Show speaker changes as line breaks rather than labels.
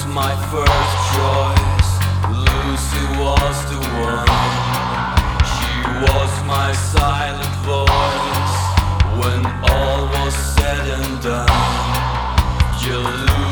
my first choice. Lucy was the one. She was my silent voice when all was said and done. You lose